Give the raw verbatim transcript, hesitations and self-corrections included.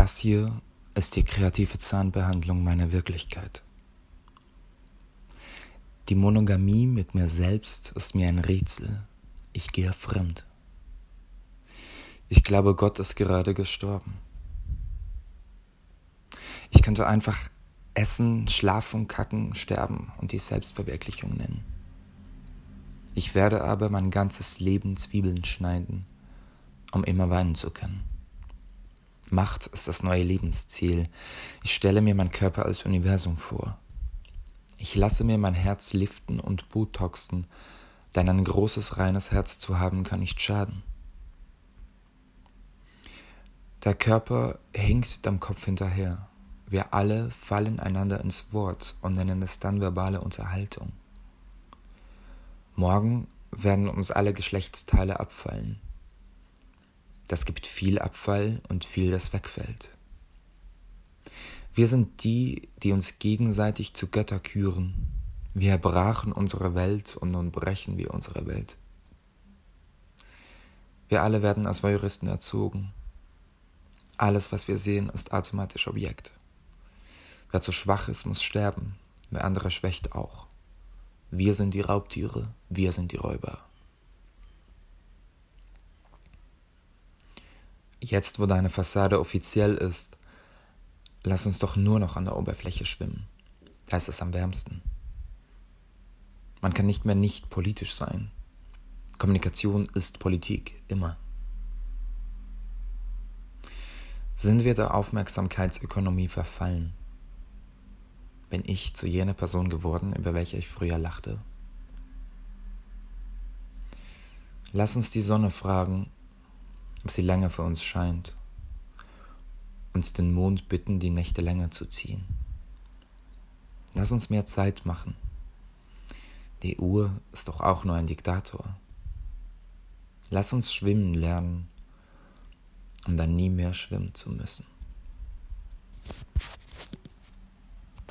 Das hier ist die kreative Zahnbehandlung meiner Wirklichkeit. Die Monogamie mit mir selbst ist mir ein Rätsel. Ich gehe fremd. Ich glaube, Gott ist gerade gestorben. Ich könnte einfach essen, schlafen, kacken, sterben und die Selbstverwirklichung nennen. Ich werde aber mein ganzes Leben Zwiebeln schneiden, um immer weinen zu können. Macht ist das neue Lebensziel. Ich stelle mir meinen Körper als Universum vor. Ich lasse mir mein Herz liften und botoxen, denn ein großes, reines Herz zu haben kann nicht schaden. Der Körper hinkt dem Kopf hinterher. Wir alle fallen einander ins Wort und nennen es dann verbale Unterhaltung. Morgen werden uns alle Geschlechtsteile abfallen. Das gibt viel Abfall und viel, das wegfällt. Wir sind die, die uns gegenseitig zu Götter küren. Wir erbrachen unsere Welt und nun brechen wir unsere Welt. Wir alle werden als Voyeuristen erzogen. Alles, was wir sehen, ist automatisch Objekt. Wer zu schwach ist, muss sterben. Wer andere schwächt auch. Wir sind die Raubtiere, wir sind die Räuber. Jetzt, wo deine Fassade offiziell ist, lass uns doch nur noch an der Oberfläche schwimmen. Da ist es am wärmsten. Man kann nicht mehr nicht politisch sein. Kommunikation ist Politik, immer. Sind wir der Aufmerksamkeitsökonomie verfallen? Bin ich zu jener Person geworden, über welche ich früher lachte? Lass uns die Sonne fragen, ob sie länger für uns scheint, und den Mond bitten, die Nächte länger zu ziehen. Lass uns mehr Zeit machen. Die Uhr ist doch auch nur ein Diktator. Lass uns schwimmen lernen, um dann nie mehr schwimmen zu müssen.